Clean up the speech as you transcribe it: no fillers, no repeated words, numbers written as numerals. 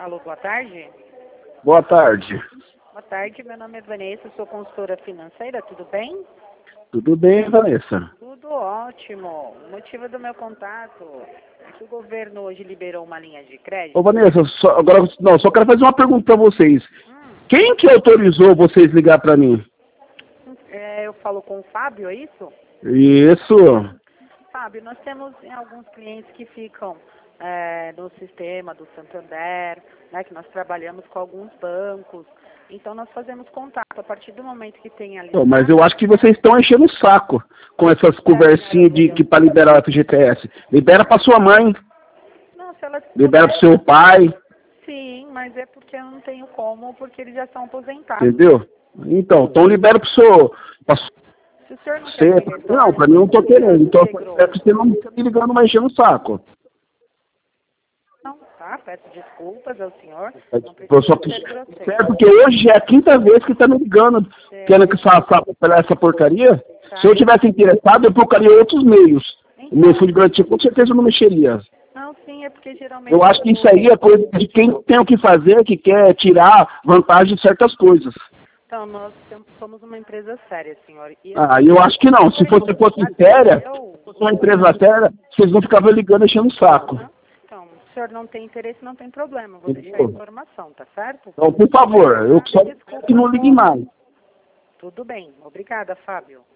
Alô, boa tarde. Boa tarde. Boa tarde, meu nome é Vanessa, sou consultora financeira, tudo bem? Tudo bem, Vanessa? Tudo ótimo. O motivo do meu contato é que o governo hoje liberou uma linha de crédito. Ô, Vanessa, só quero fazer uma pergunta para vocês. Hum, Quem que autorizou vocês ligar para mim? eu falo com o Fábio, é isso? Isso. Fábio, nós temos alguns clientes que ficam no sistema do Santander, né, que nós trabalhamos com alguns bancos. Então, nós fazemos contato. A partir do momento que tem ali... Mas eu acho que vocês estão enchendo o saco com essas conversinhas de que para liberar o FGTS. Libera para sua mãe, Não, se elas libera para puderem, seu pai, sim, mas é porque eu não tenho como, porque eles já são aposentados. entendeu? Então libera para o seu... Se o senhor não quer Você, que retorne, não, para mim eu não tô por que o senhor querendo. Então integrou? é que você não fica me ligando, mas enchendo o saco. Não, tá? Peço desculpas ao senhor. Não Eu só precisa ser grosseiro. certo, porque hoje já é a quinta vez que tá me ligando, querendo que faça essa porcaria. Tá? Se eu tivesse interessado, eu procuraria outros meios. O meu fundo de garantia com certeza não mexeria. Não, sim, é porque geralmente... Eu acho que isso aí é coisa de quem tem o que fazer, que quer tirar vantagem de certas coisas. Então, nós somos uma empresa séria, senhor. E Eu acho que não. Se fosse séria, se fosse uma empresa séria, vocês não ficavam ligando enchendo o saco. Então, se o senhor não tem interesse, não tem problema. Vou deixar a informação, tá certo? Então, por favor, eu só quero que não ligue mais. Tudo bem. Obrigada, Fábio.